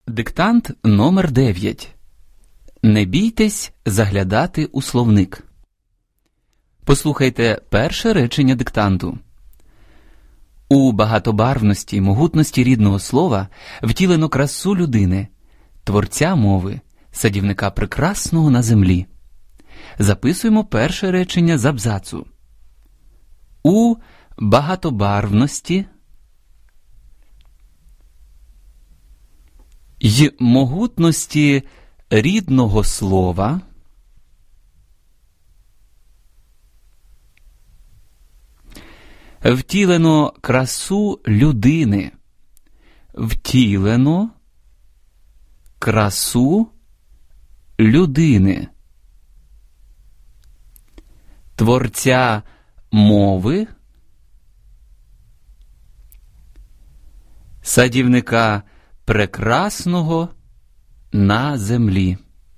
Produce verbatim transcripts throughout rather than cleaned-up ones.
Диктант номер дев'ять. Не бійтесь заглядати у словник. Послухайте перше речення диктанту. У багатобарвності й могутності рідного слова втілено красу людини, творця мови, садівника прекрасного на землі. Записуємо перше речення з абзацу. У багатобарвності й могутності рідного слова втілено красу людини. Втілено красу людини. Творця мови, садівника прекрасного на землі.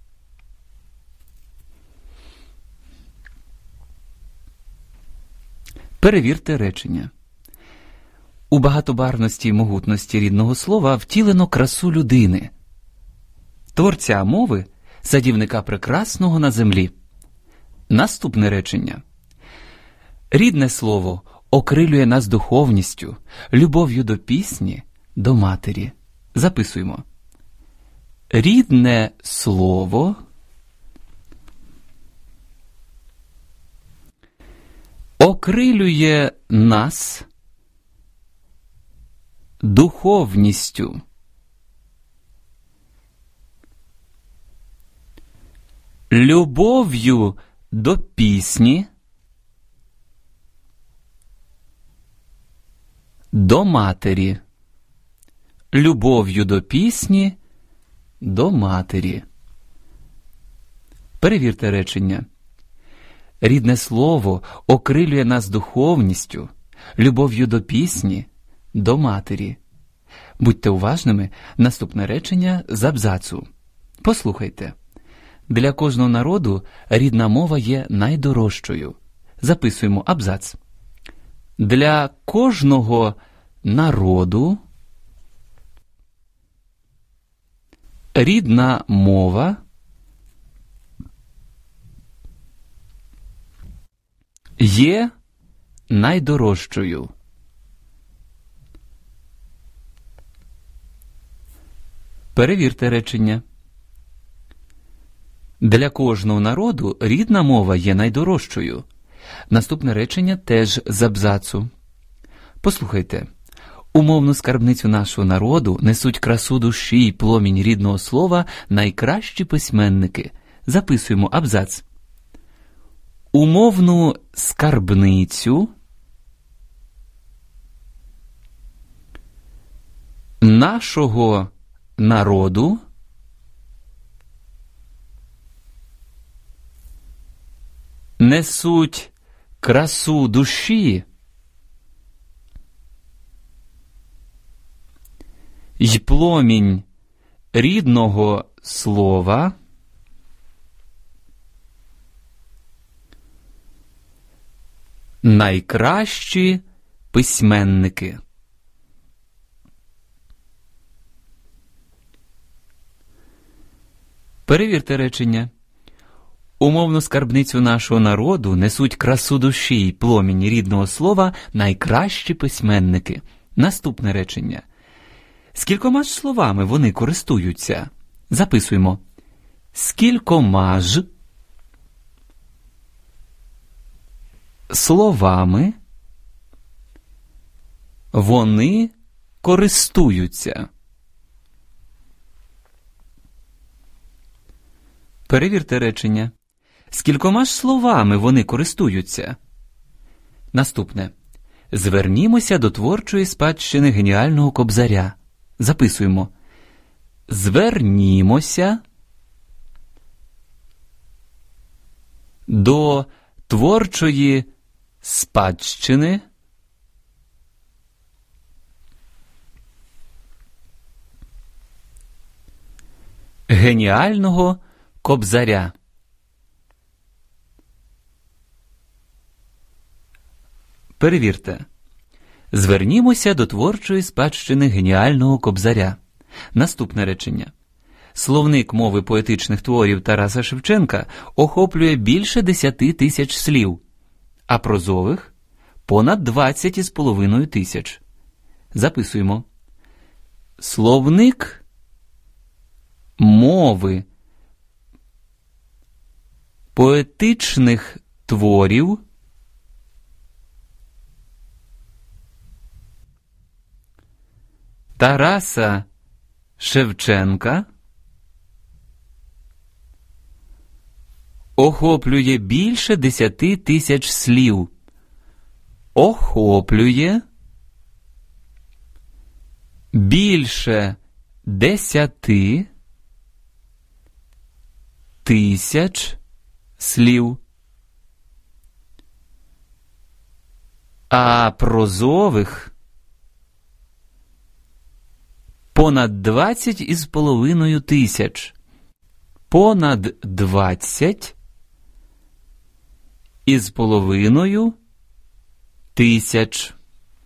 Перевірте речення. У багатобарвності й могутності рідного слова втілено красу людини, творця мови, садівника прекрасного на землі. Наступне речення. Рідне слово окрилює нас духовністю, любов'ю до пісні, до матері. Записуємо. Рідне слово окрилює нас духовністю, любов'ю до пісні, до матері. Любов'ю до пісні, до матері. Перевірте речення. Рідне слово окрилює нас духовністю, любов'ю до пісні, до матері. Будьте уважними, наступне речення з абзацу. Послухайте. Для кожного народу рідна мова є найдорожчою. Записуємо абзац. Для кожного народу рідна мова є найдорожчою. Перевірте речення. Для кожного народу рідна мова є найдорожчою. Наступне речення теж з абзацу. Послухайте. Умовну скарбницю нашого народу несуть красу душі й пломінь рідного слова найкращі письменники. Записуємо абзац. Умовну скарбницю нашого народу несуть красу душі й пломінь рідного слова найкращі письменники. Перевірте речення. Умовну скарбницю нашого народу несуть красу душі й пломінь рідного слова найкращі письменники. Наступне речення. Скількома ж словами вони користуються? Записуємо. Скількома ж словами вони користуються. Перевірте речення. Скількома ж словами вони користуються? Наступне. Звернімося до творчої спадщини геніального Кобзаря. Записуємо. Звернімося до творчої спадщини геніального Кобзаря. Перевірте. Звернімося до творчої спадщини геніального Кобзаря. Наступне речення. Словник мови поетичних творів Тараса Шевченка охоплює більше десяти тисяч слів, а прозових – понад двадцять із половиною тисяч. Записуємо. Словник мови поетичних творів Тараса Шевченка охоплює більше десяти тисяч слів. Охоплює більше десяти тисяч слів, а прозових понад двадцять із половиною тисяч. Понад двадцять із половиною тисяч.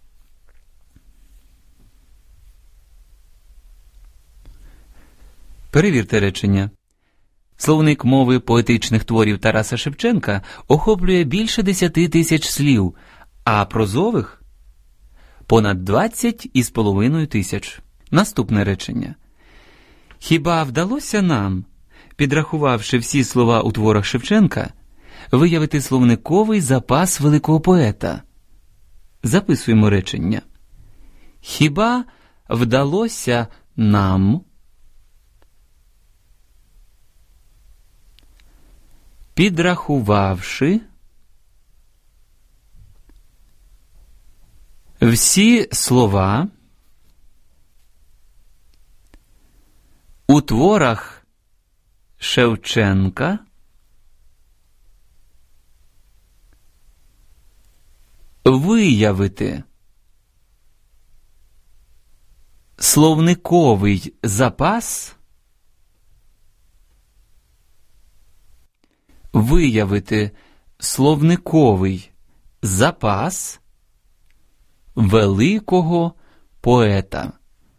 Перевірте речення. Словник мови поетичних творів Тараса Шевченка охоплює більше десяти тисяч слів, а прозових – понад двадцять із половиною тисяч. Наступне речення. Хіба вдалося нам, підрахувавши всі слова у творах Шевченка, виявити словниковий запас великого поета? Записуємо речення. Хіба вдалося нам, підрахувавши всі слова у творах Шевченка, виявити словниковий запас, виявити словниковий запас великого поета.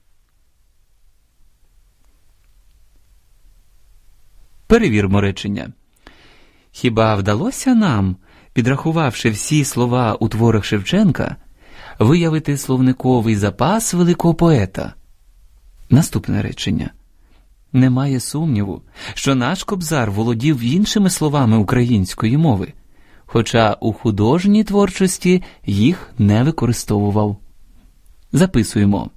Перевірмо речення. Хіба вдалося нам, підрахувавши всі слова у творах Шевченка, виявити словниковий запас великого поета? Наступне речення. Немає сумніву, що наш Кобзар володів іншими словами української мови, хоча у художній творчості їх не використовував. Записуємо.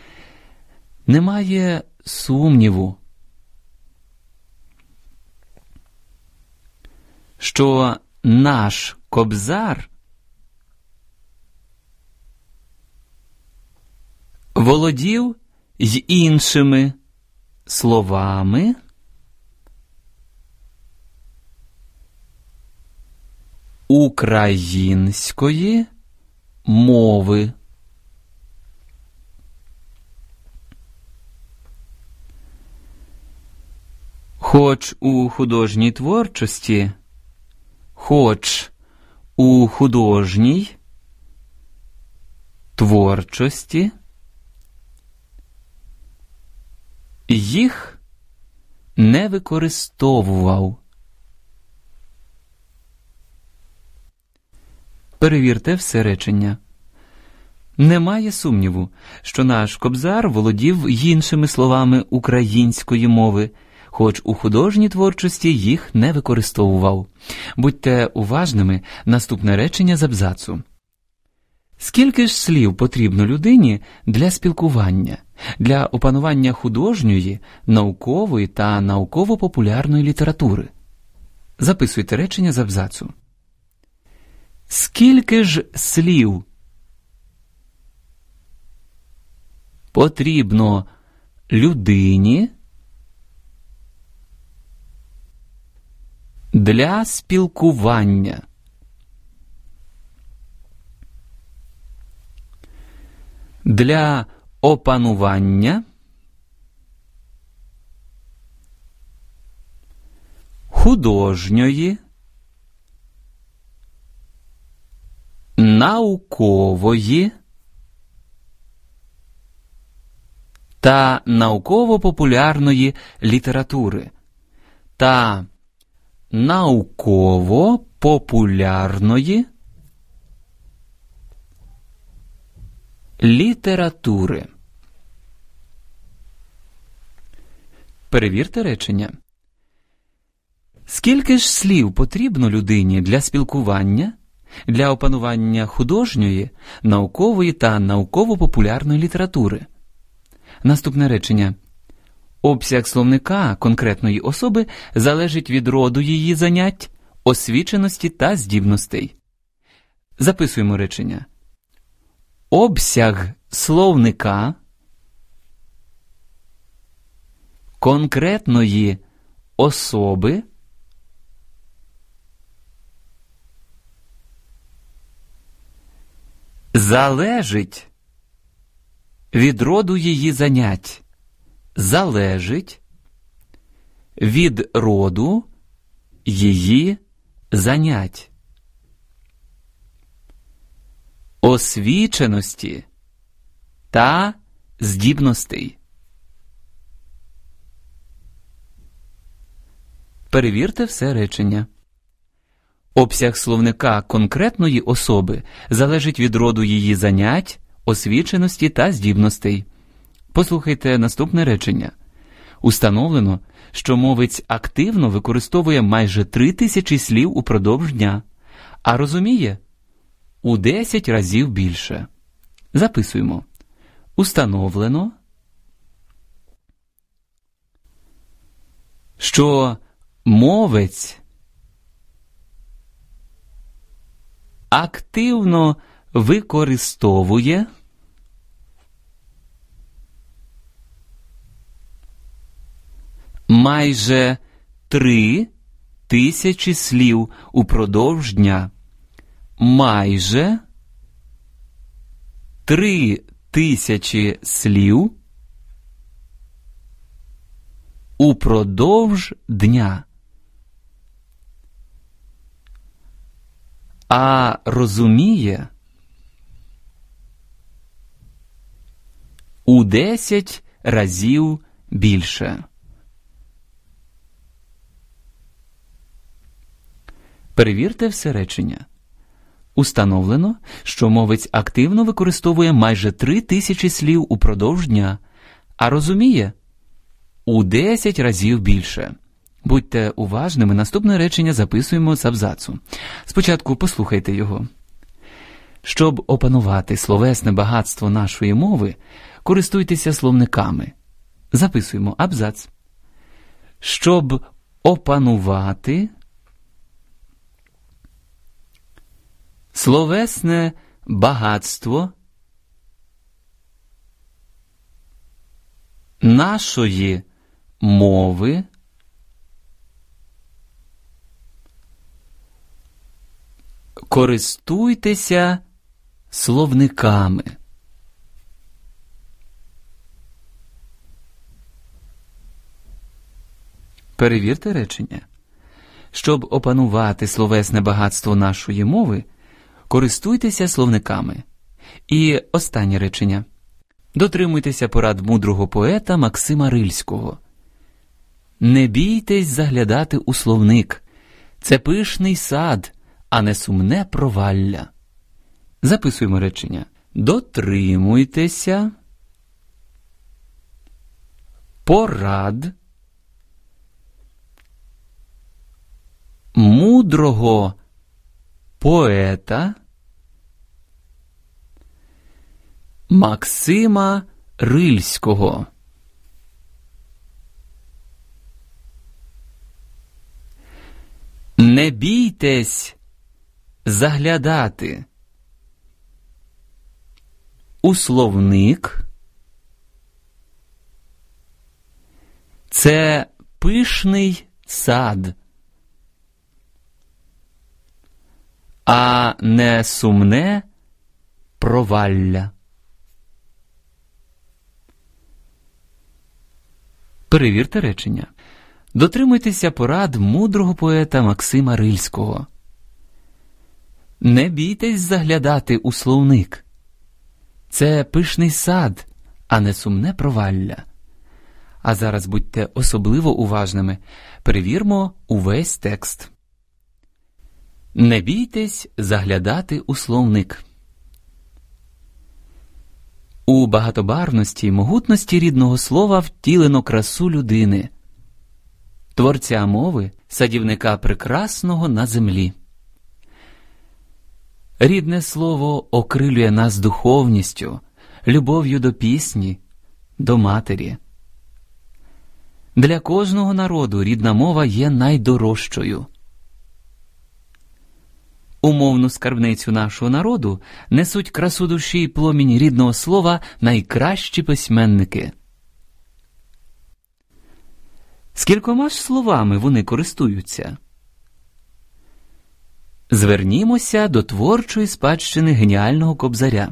Немає сумніву, що наш Кобзар володів й іншими словами української мови. Хоч у художній творчості, хоч у художній творчості їх не використовував. Перевірте все речення. Немає сумніву, що наш Кобзар володів іншими словами української мови, хоч у художній творчості їх не використовував. Будьте уважними, наступне речення з абзацу. Скільки ж слів потрібно людині для спілкування, для опанування художньої, наукової та науково-популярної літератури? Записуйте речення з абзацу. Скільки ж слів потрібно людині для спілкування? Для опанування художньої, наукової та науково-популярної літератури. Та науково-популярної літератури. Перевірте речення. Скільки ж слів потрібно людині для спілкування, для опанування художньої, наукової та науково-популярної літератури? Наступне речення. Обсяг словника конкретної особи залежить від роду її занять, освіченості та здібностей. Записуємо речення. Обсяг словника конкретної особи залежить від роду її занять. Залежить від роду її занять, освіченості та здібностей. Перевірте все речення. Обсяг словника конкретної особи залежить від роду її занять, освіченості та здібностей. Послухайте наступне речення. Установлено, що мовець активно використовує майже три тисячі слів упродовж дня, а розуміє у десять разів більше. Записуємо. Установлено, що мовець активно використовує майже три тисячі слів упродовж дня. Майже три тисячі слів упродовж дня. А розуміє у десять разів більше. Перевірте все речення. Установлено, що мовець активно використовує майже три тисячі слів упродовж дня, а розуміє у десять разів більше. Будьте уважними, наступне речення записуємо з абзацу. Спочатку послухайте його. Щоб опанувати словесне багатство нашої мови, користуйтеся словниками. Записуємо абзац. Щоб опанувати словесне багатство нашої мови, користуйтеся словниками. Перевірте речення. Щоб опанувати словесне багатство нашої мови, користуйтеся словниками. І останнє речення. Дотримуйтеся порад мудрого поета Максима Рильського. Не бійтесь заглядати у словник. Це пишний сад, а не сумне провалля. Записуємо речення. Дотримуйтеся порад мудрого поета Максима Рильського. Не бійтесь заглядати у словник. Це пишний сад, а не сумне провалля. Перевірте речення. Дотримуйтеся порад мудрого поета Максима Рильського. Не бійтесь заглядати у словник. Це пишний сад, а не сумне провалля. А зараз будьте особливо уважними. Перевірмо увесь текст. Не бійтесь заглядати у словник. У багатобарвності й могутності рідного слова втілено красу людини, творця мови, садівника прекрасного на землі. Рідне слово окрилює нас духовністю, любов'ю до пісні, до матері. Для кожного народу рідна мова є найдорожчою. У мовну скарбницю нашого народу несуть красу душі й пломінь рідного слова найкращі письменники. Скількома ж словами вони користуються? Звернімося до творчої спадщини геніального Кобзаря.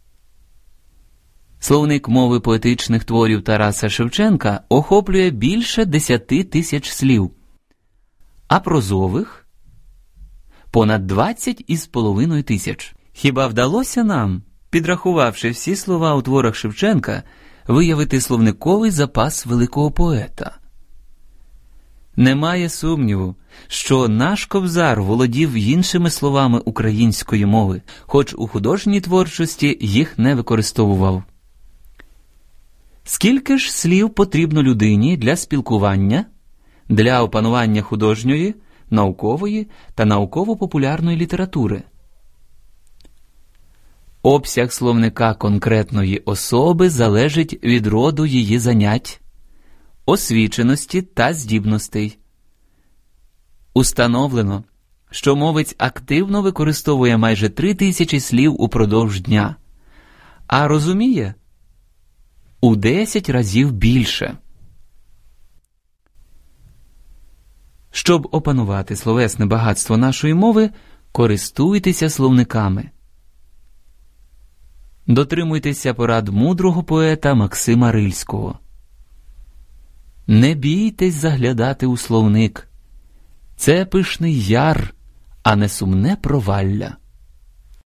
Словник мови поетичних творів Тараса Шевченка охоплює більше десяти тисяч слів, а прозових – понад двадцять із половиною тисяч. Хіба вдалося нам, підрахувавши всі слова у творах Шевченка, виявити словниковий запас великого поета? Немає сумніву, що наш Кобзар володів іншими словами української мови, хоч у художній творчості їх не використовував. Скільки ж слів потрібно людині для спілкування, для опанування художньої, наукової та науково-популярної літератури? Обсяг словника конкретної особи залежить від роду її занять, освіченості та здібностей. Установлено, що мовець активно використовує майже три тисячі слів упродовж дня, а розуміє у десять разів більше. Щоб опанувати словесне багатство нашої мови, користуйтеся словниками. Дотримуйтеся порад мудрого поета Максима Рильського. Не бійтесь заглядати у словник. Це пишний яр, а не сумне провалля.